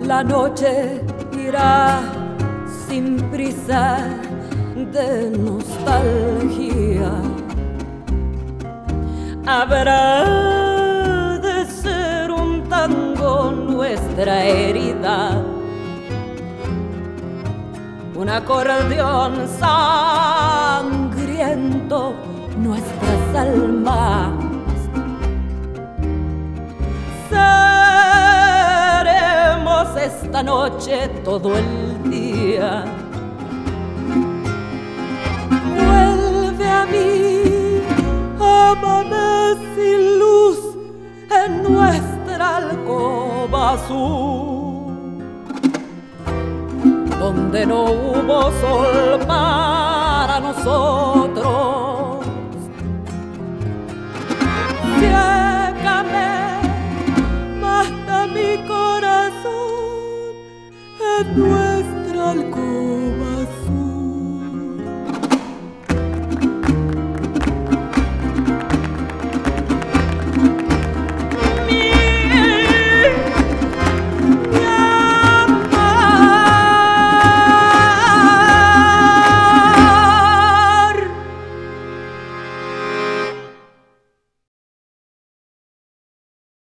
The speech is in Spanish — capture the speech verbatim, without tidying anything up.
La noche irá sin prisa de nostalgia. Habrá de ser un tango nuestra herida, un acordeón sangriento nuestras almas. Seremos esta noche todo el día. Vuelve a mí, ámame sin luz en nuestra alcoba azul, donde no hubo sol para nosotros. Ciégame, mata mi corazón en nuestra alcoba.